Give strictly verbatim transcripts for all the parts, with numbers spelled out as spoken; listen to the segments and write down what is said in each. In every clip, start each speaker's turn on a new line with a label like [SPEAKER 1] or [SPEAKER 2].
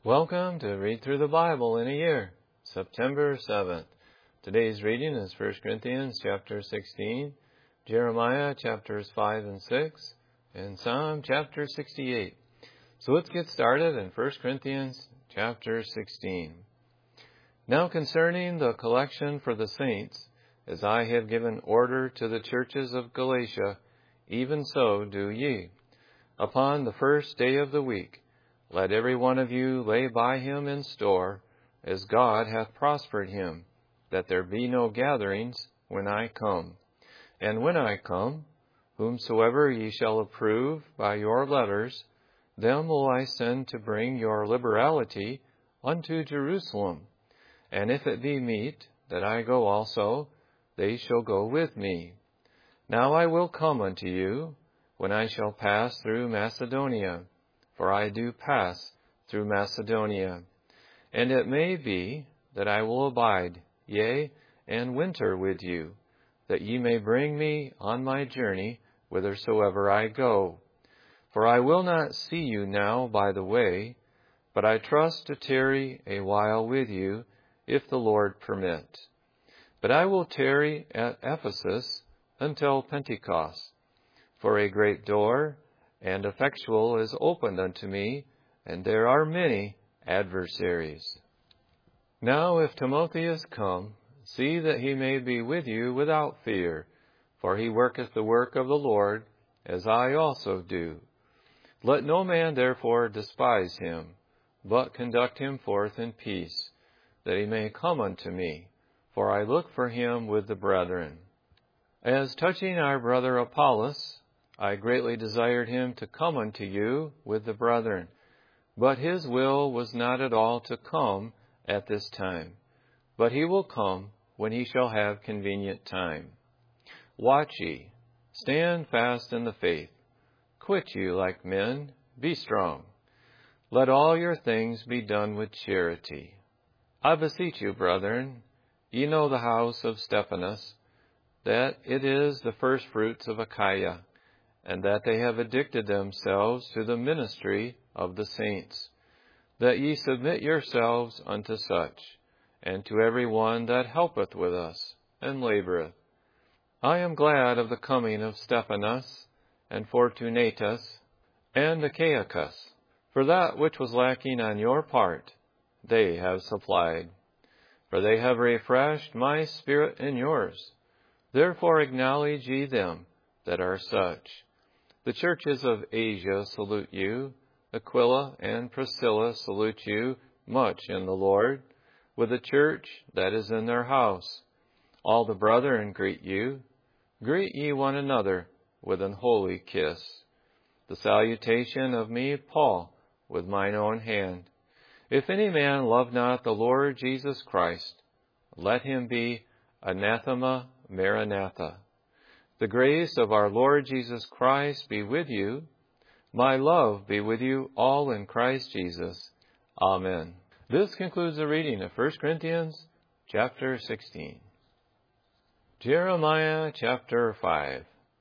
[SPEAKER 1] Welcome to Read Through the Bible in a Year, September seventh. Today's reading is First Corinthians chapter sixteen, Jeremiah chapters five and six, and Psalm chapter sixty-eight. So let's get started in First Corinthians chapter sixteen. Now concerning the collection for the saints, as I have given order to the churches of Galatia, even so do ye. Upon the first day of the week, let every one of you lay by him in store, as God hath prospered him, that there be no gatherings when I come. And when I come, whomsoever ye shall approve by your letters, them will I send to bring your liberality unto Jerusalem. And if it be meet that I go also, they shall go with me. Now I will come unto you, when I shall pass through Macedonia. For I do pass through Macedonia. And it may be that I will abide, yea, and winter with you, that ye may bring me on my journey whithersoever I go. For I will not see you now by the way, but I trust to tarry a while with you, if the Lord permit. But I will tarry at Ephesus until Pentecost. For a great door and effectual is opened unto me, and there are many adversaries. Now if Timotheus come, see that he may be with you without fear, for he worketh the work of the Lord, as I also do. Let no man therefore despise him, but conduct him forth in peace, that he may come unto me, for I look for him with the brethren. As touching our brother Apollos, I greatly desired him to come unto you with the brethren, but his will was not at all to come at this time, but he will come when he shall have convenient time. Watch ye, stand fast in the faith, quit you like men, be strong. Let all your things be done with charity. I beseech you, brethren, ye know the house of Stephanas, that it is the firstfruits of Achaia, and that they have addicted themselves to the ministry of the saints, that ye submit yourselves unto such, and to every one that helpeth with us, and laboureth. I am glad of the coming of Stephanas, and Fortunatus, and Achaicus, for that which was lacking on your part, they have supplied. For they have refreshed my spirit in yours. Therefore acknowledge ye them that are such. The churches of Asia salute you. Aquila and Priscilla salute you much in the Lord, with the church that is in their house. All the brethren greet you. Greet ye one another with an holy kiss. The salutation of me, Paul, with mine own hand. If any man love not the Lord Jesus Christ, let him be anathema maranatha. The grace of our Lord Jesus Christ be with you. My love be with you all in Christ Jesus. Amen. This concludes the reading of First Corinthians chapter sixteen. Jeremiah chapter five.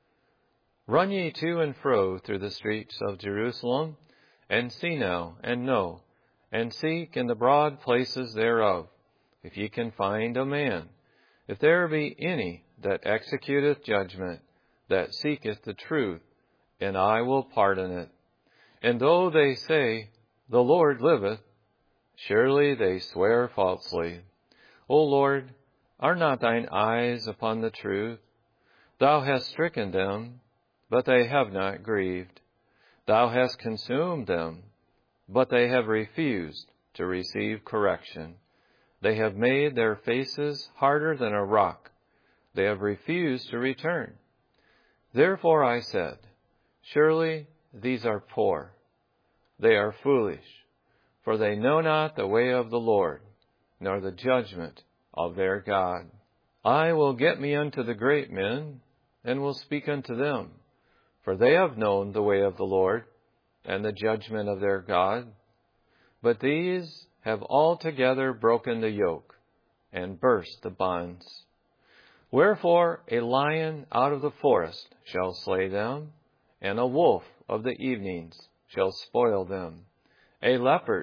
[SPEAKER 1] Run ye to and fro through the streets of Jerusalem, and see now, and know, and seek in the broad places thereof, if ye can find a man, if there be any that executeth judgment, that seeketh the truth, and I will pardon it. And though they say, The Lord liveth, surely they swear falsely. O Lord, are not thine eyes upon the truth? Thou hast stricken them, but they have not grieved. Thou hast consumed them, but they have refused to receive correction. They have made their faces harder than a rock. They have refused to return. Therefore I said, Surely these are poor. They are foolish, for they know not the way of the Lord, nor the judgment of their God. I will get me unto the great men, and will speak unto them, for they have known the way of the Lord, and the judgment of their God. But these have altogether broken the yoke, and burst the bonds. Wherefore a lion out of the forest shall slay them, and a wolf of the evenings shall spoil them. A leopard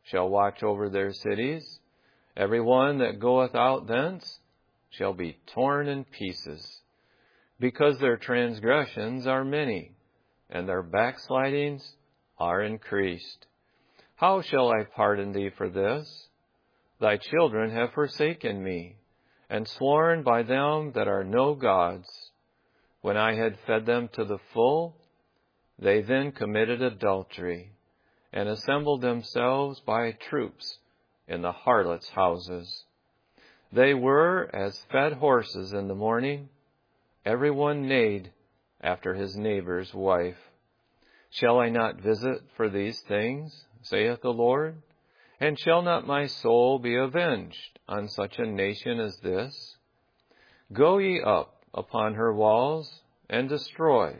[SPEAKER 1] shall watch over their cities. Every one that goeth out thence shall be torn in pieces, because their transgressions are many, and their backslidings are increased. How shall I pardon thee for this? Thy children have forsaken me, and sworn by them that are no gods. When I had fed them to the full, they then committed adultery, and assembled themselves by troops in the harlots' houses. They were as fed horses in the morning. Every one neighed after his neighbor's wife. Shall I not visit for these things, saith the Lord? And shall not my soul be avenged on such a nation as this? Go ye up upon her walls, and destroy,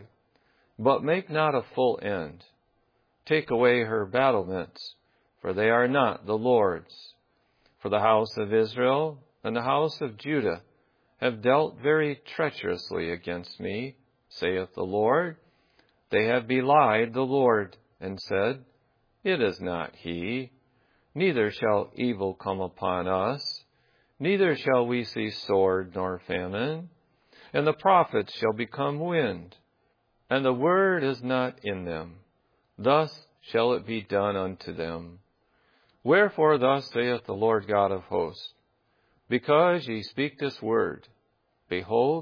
[SPEAKER 1] but make not a full end. Take away her battlements, for they are not the Lord's. For the house of Israel and the house of Judah have dealt very treacherously against me, saith the Lord. They have belied the Lord, and said, It is not he. Neither shall evil come upon us, neither shall we see sword nor famine. And the prophets shall become wind, and the word is not in them. Thus shall it be done unto them. Wherefore thus saith the Lord God of hosts, Because ye speak this word, behold,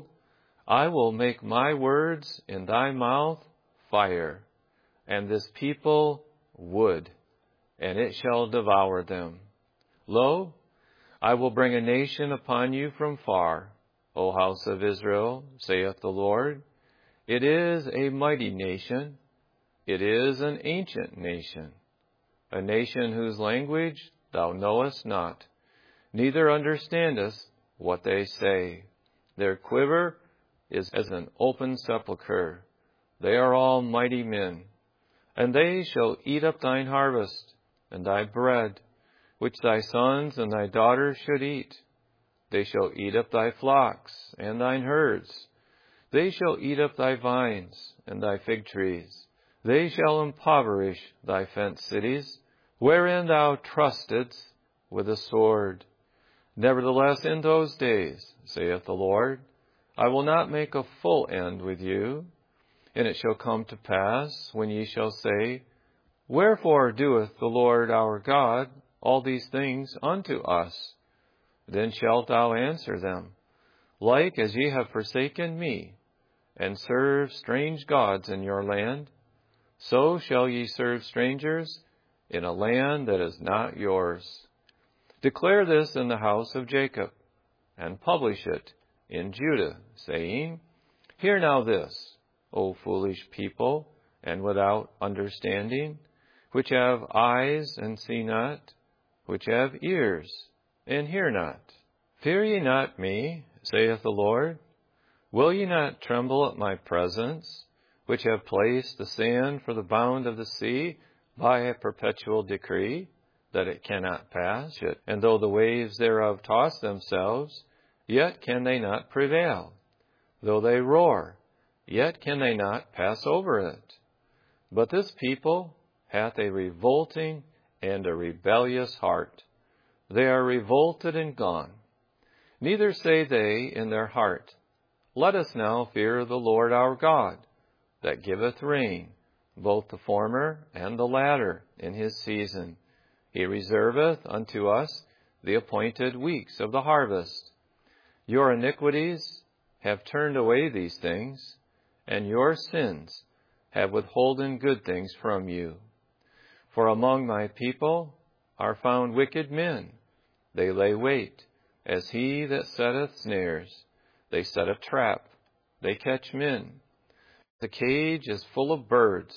[SPEAKER 1] I will make my words in thy mouth fire, and this people wood, and it shall devour them. Lo, I will bring a nation upon you from far, O house of Israel, saith the Lord. It is a mighty nation. It is an ancient nation, a nation whose language thou knowest not, neither understandest what they say. Their quiver is as an open sepulchre. They are all mighty men, and they shall eat up thine harvest, and thy bread, which thy sons and thy daughters should eat. They shall eat up thy flocks and thine herds. They shall eat up thy vines and thy fig trees. They shall impoverish thy fenced cities, wherein thou trustedst with a sword. Nevertheless, in those days, saith the Lord, I will not make a full end with you. And it shall come to pass, when ye shall say, Wherefore doeth the Lord our God all these things unto us? Then shalt thou answer them, Like as ye have forsaken me, and served strange gods in your land, so shall ye serve strangers in a land that is not yours. Declare this in the house of Jacob, and publish it in Judah, saying, Hear now this, O foolish people, and without understanding, which have eyes and see not, which have ears and hear not. Fear ye not me, saith the Lord? Will ye not tremble at my presence, which have placed the sand for the bound of the sea by a perpetual decree, that it cannot pass? And though the waves thereof toss themselves, yet can they not prevail. Though they roar, yet can they not pass over it. But this people hath a revolting and a rebellious heart. They are revolted and gone. Neither say they in their heart, Let us now fear the Lord our God, that giveth rain, both the former and the latter, in his season. He reserveth unto us the appointed weeks of the harvest. Your iniquities have turned away these things, and your sins have withholden good things from you. For among my people are found wicked men. They lay wait, as he that setteth snares. They set a trap. They catch men. The cage is full of birds.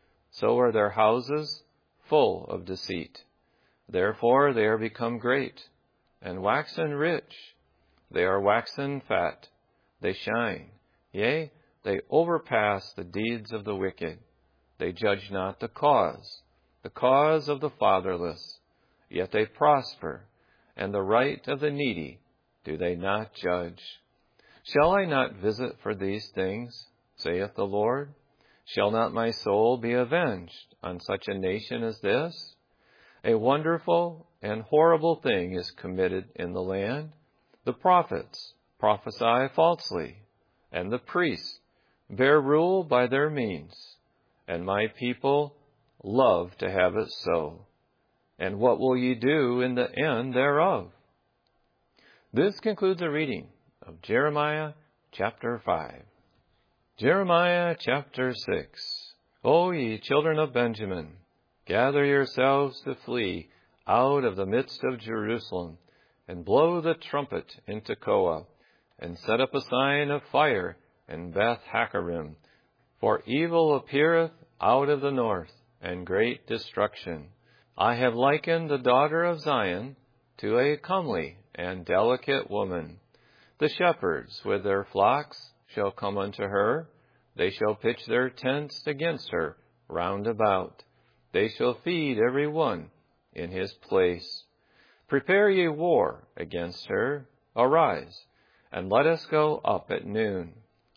[SPEAKER 1] So are their houses full of deceit. Therefore they are become great, and waxen rich. They are waxen fat. They shine. Yea, they overpass the deeds of the wicked. They judge not the cause, the cause of the fatherless. Yet they prosper, and the right of the needy do they not judge. Shall I not visit for these things, saith the Lord? Shall not my soul be avenged on such a nation as this? A wonderful and horrible thing is committed in the land. The prophets prophesy falsely, and the priests bear rule by their means, and my people love to have it so. And what will ye do in the end thereof? This concludes the reading of Jeremiah chapter five. Jeremiah chapter six. O ye children of Benjamin, gather yourselves to flee out of the midst of Jerusalem, and blow the trumpet in Tekoa, and set up a sign of fire in Beth-Haccherem. For evil appeareth out of the north, and great destruction. I have likened the daughter of Zion to a comely and delicate woman. The shepherds with their flocks shall come unto her. They shall pitch their tents against her round about. They shall feed every one in his place. Prepare ye war against her. Arise, and let us go up at noon.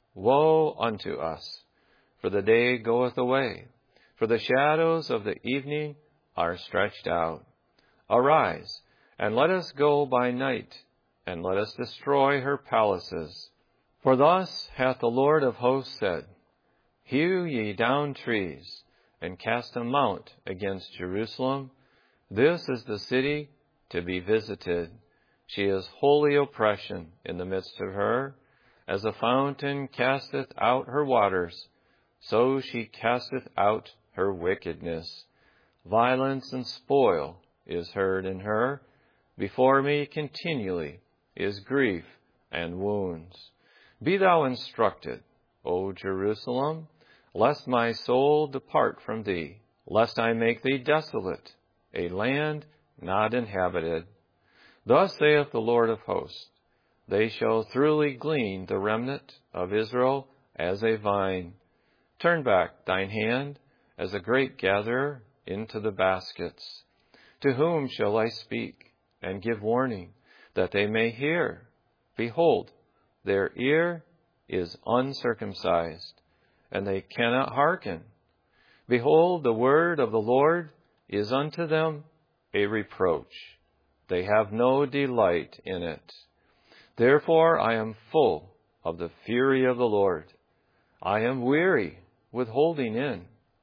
[SPEAKER 1] Woe unto us, for the day goeth away, for the shadows of the evening are stretched out. Arise, and let us go by night, and let us destroy her palaces. For thus hath the Lord of hosts said, Hew ye down trees, and cast a mount against Jerusalem. This is the city to be visited. She is holy oppression in the midst of her. As a fountain casteth out her waters, so she casteth out her wickedness. Violence and spoil is heard in her. Before me continually is grief and wounds. Be thou instructed, O Jerusalem, lest my soul depart from thee, lest I make thee desolate, a land not inhabited. Thus saith the Lord of hosts, they shall thoroughly glean the remnant of Israel as a vine. Turn back thine hand as a grape gatherer into the baskets. To whom shall I speak and give warning, that they may hear? Behold, their ear is uncircumcised, and they cannot hearken. Behold, the word of the Lord is unto them a reproach. They have no delight in it. Therefore I am full of the fury of the Lord. I am weary with holding in.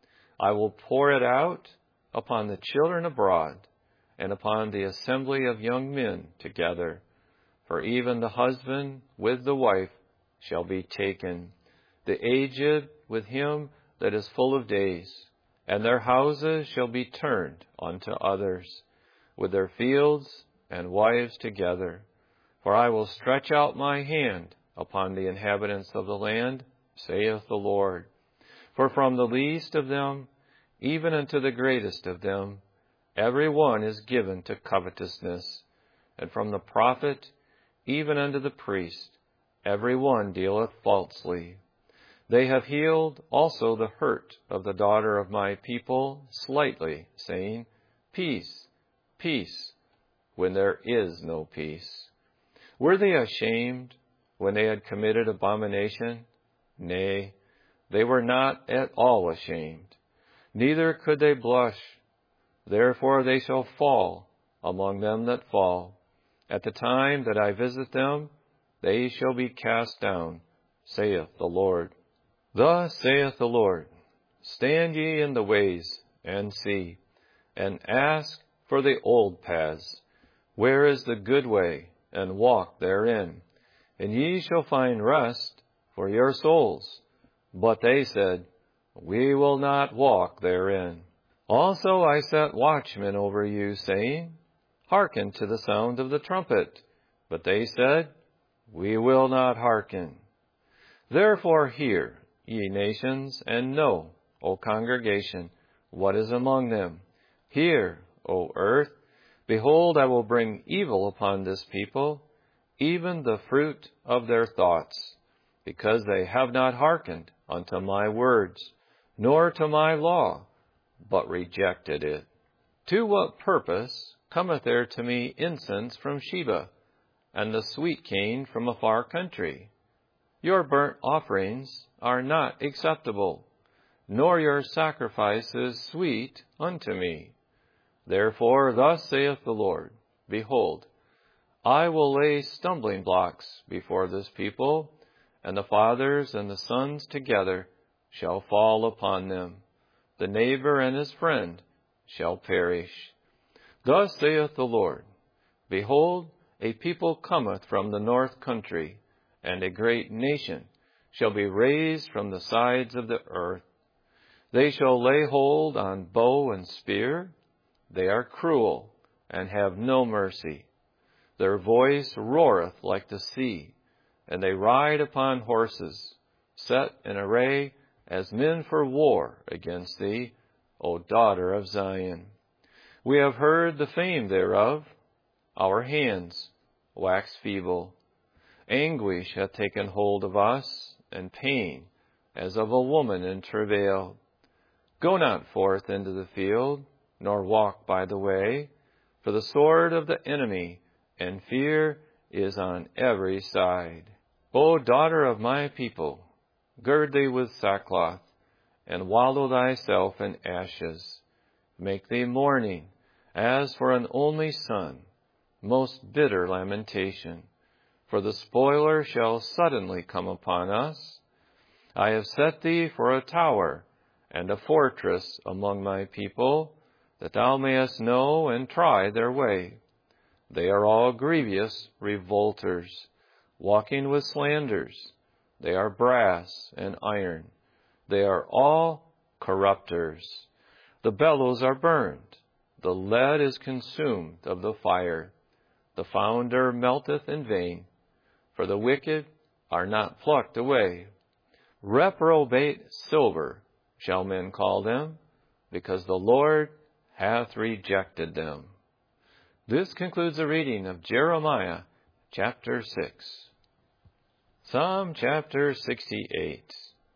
[SPEAKER 1] I will pour it out upon the children abroad, and upon the assembly of young men together. For even the husband with the wife shall be taken, the aged with him that is full of days, and their houses shall be turned unto others, with their fields and wives together. For I will stretch out my hand upon the inhabitants of the land, saith the Lord. For from the least of them, even unto the greatest of them, every one is given to covetousness, and from the prophet even unto the priest, every one dealeth falsely. They have healed also the hurt of the daughter of my people slightly, saying, Peace, peace, when there is no peace. Were they ashamed when they had committed abomination? Nay, they were not at all ashamed, neither could they blush. Therefore they shall fall among them that fall. At the time that I visit them, they shall be cast down, saith the Lord. Thus saith the Lord, stand ye in the ways, and see, and ask for the old paths, where is the good way, and walk therein, and ye shall find rest for your souls. But they said, we will not walk therein. Also I set watchmen over you, saying, hearken to the sound of the trumpet. But they said, we will not hearken. Therefore hear, ye nations, and know, O congregation, what is among them. Hear, O earth, behold, I will bring evil upon this people, even the fruit of their thoughts, because they have not hearkened unto my words, nor to my law, but rejected it. To what purpose cometh there to me incense from Sheba, and the sweet cane from a far country? Your burnt offerings are not acceptable, nor your sacrifices sweet unto me. Therefore thus saith the Lord, Behold, I will lay stumbling blocks before this people, and the fathers and the sons together shall fall upon them. The neighbor and his friend shall perish. Thus saith the Lord, Behold, a people cometh from the north country, and a great nation shall be raised from the sides of the earth. They shall lay hold on bow and spear. They are cruel, and have no mercy. Their voice roareth like the sea, and they ride upon horses, set in array as men for war against thee, O daughter of Zion. We have heard the fame thereof. Our hands wax feeble. Anguish hath taken hold of us, and pain as of a woman in travail. Go not forth into the field, nor walk by the way, for the sword of the enemy and fear is on every side. O daughter of my people, gird thee with sackcloth, and wallow thyself in ashes. Make thee mourning, as for an only son, most bitter lamentation. For the spoiler shall suddenly come upon us. I have set thee for a tower and a fortress among my people, that thou mayest know and try their way. They are all grievous revolters, walking with slanders. They are brass and iron. They are all corrupters. The bellows are burned. The lead is consumed of the fire. The founder melteth in vain, for the wicked are not plucked away. Reprobate silver shall men call them, because the Lord hath rejected them. This concludes the reading of Jeremiah chapter six. Psalm chapter sixty-eight.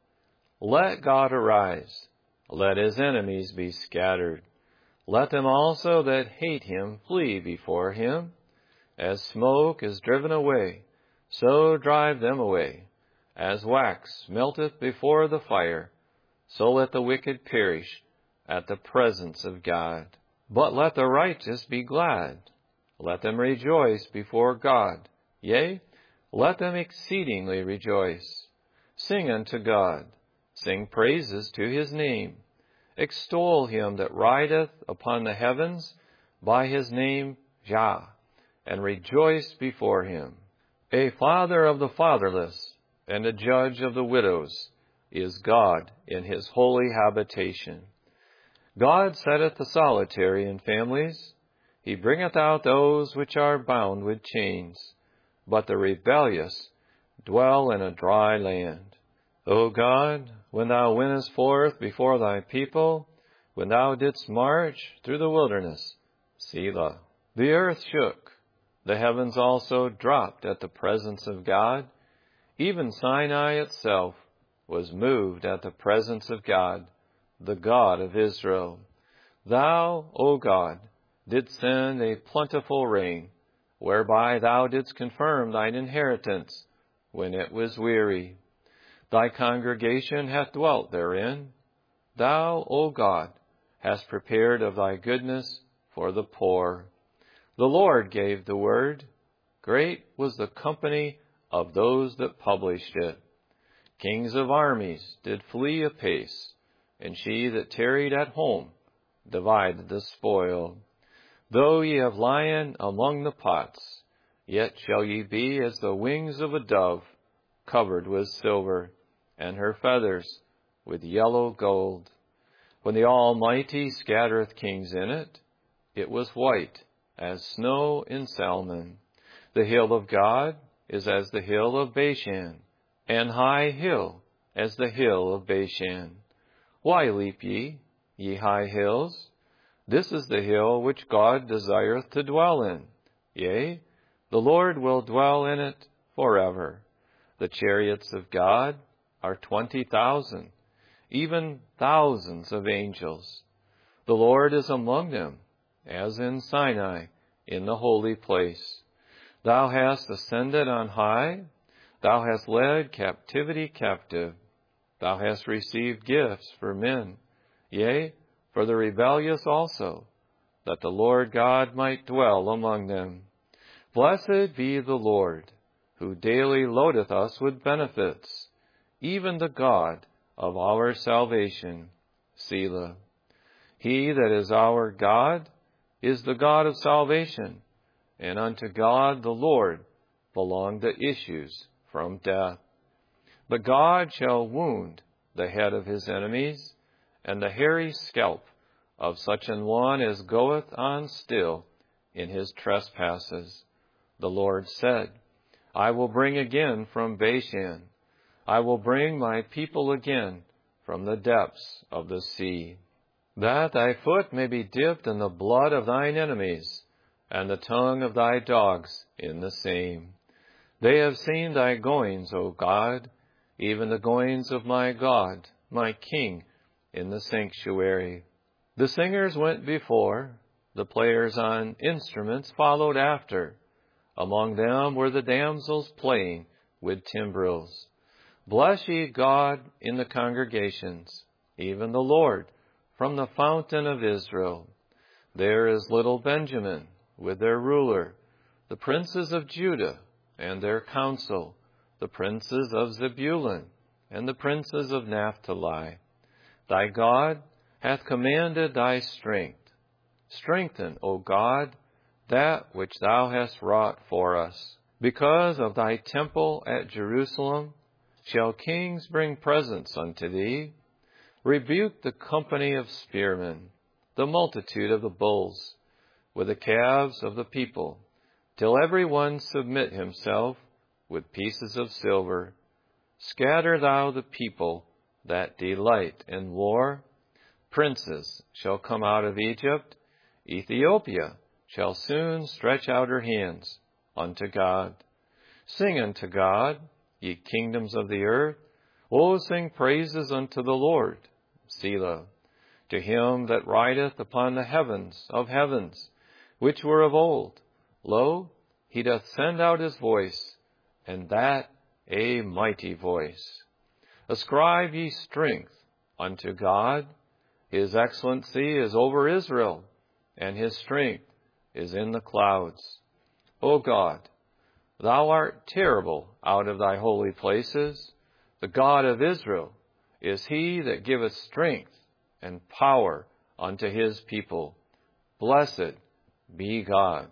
[SPEAKER 1] Let God arise, let his enemies be scattered. Let them also that hate him flee before him. As smoke is driven away, so drive them away. As wax melteth before the fire, so let the wicked perish at the presence of God. But let the righteous be glad. Let them rejoice before God. Yea, let them exceedingly rejoice. Sing unto God. Sing praises to his name. Extol him that rideth upon the heavens by his name Jah, and rejoice before him. A father of the fatherless and a judge of the widows is God in his holy habitation. God setteth the solitary in families. He bringeth out those which are bound with chains. But the rebellious dwell in a dry land. O God, when thou wentest forth before thy people, when thou didst march through the wilderness, Selah. The earth shook. The heavens also dropped at the presence of God. Even Sinai itself was moved at the presence of God, the God of Israel. Thou, O God, didst send a plentiful rain, whereby thou didst confirm thine inheritance when it was weary. Thy congregation hath dwelt therein. Thou, O God, hast prepared of thy goodness for the poor. The Lord gave the word. Great was the company of those that published it. Kings of armies did flee apace, and she that tarried at home divided the spoil. Though ye have lion among the pots, yet shall ye be as the wings of a dove, covered with silver, and her feathers with yellow gold. When the Almighty scattereth kings in it, it was white as snow in Salmon. The hill of God is as the hill of Bashan, and high hill as the hill of Bashan. Why leap ye, ye high hills? This is the hill which God desireth to dwell in. Yea, the Lord will dwell in it forever. The chariots of God are twenty thousand, even thousands of angels. The Lord is among them, as in Sinai, in the holy place. Thou hast ascended on high. Thou hast led captivity captive. Thou hast received gifts for men, yea, for the rebellious also. that the Lord God might dwell among them. Blessed be the Lord, who daily loadeth us with benefits, even the God of our salvation. Selah. He that is our God is the God of salvation, and unto God the Lord belong the issues from death. But God shall wound the head of his enemies, and the hairy scalp of such an one as goeth on still in his trespasses. The Lord said, I will bring again from Bashan, I will bring my people again from the depths of the sea, that thy foot may be dipped in the blood of thine enemies, and the tongue of thy dogs in the same. They have seen thy goings, O God, even the goings of my God, my King, in the sanctuary. The singers went before, the players on instruments followed after. Among them were the damsels playing with timbrels. Bless ye God in the congregations, even the Lord, from the fountain of Israel. There is little Benjamin with their ruler, the princes of Judah and their council, the princes of Zebulun and the princes of Naphtali. Thy God hath commanded thy strength. Strengthen, O God, that which thou hast wrought for us. Because of thy temple at Jerusalem shall kings bring presents unto thee. Rebuke the company of spearmen, the multitude of the bulls, with the calves of the people, till every one submit himself with pieces of silver. Scatter thou the people that delight in war. Princes shall come out of Egypt. Ethiopia shall soon stretch out her hands unto God. Sing unto God, ye kingdoms of the earth. O sing praises unto the Lord. Selah. To him that rideth upon the heavens of heavens, which were of old. Lo, he doth send out his voice, and that a mighty voice. Ascribe ye strength unto God. His excellency is over Israel, and his strength is in the clouds. O God, thou art terrible out of thy holy places. The God of Israel is he that giveth strength and power unto his people. Blessed be God.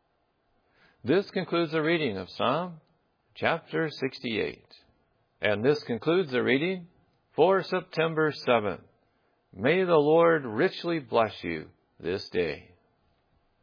[SPEAKER 1] This concludes the reading of Psalm chapter sixty-eight. And this concludes the reading for September seventh. May the Lord richly bless you this day.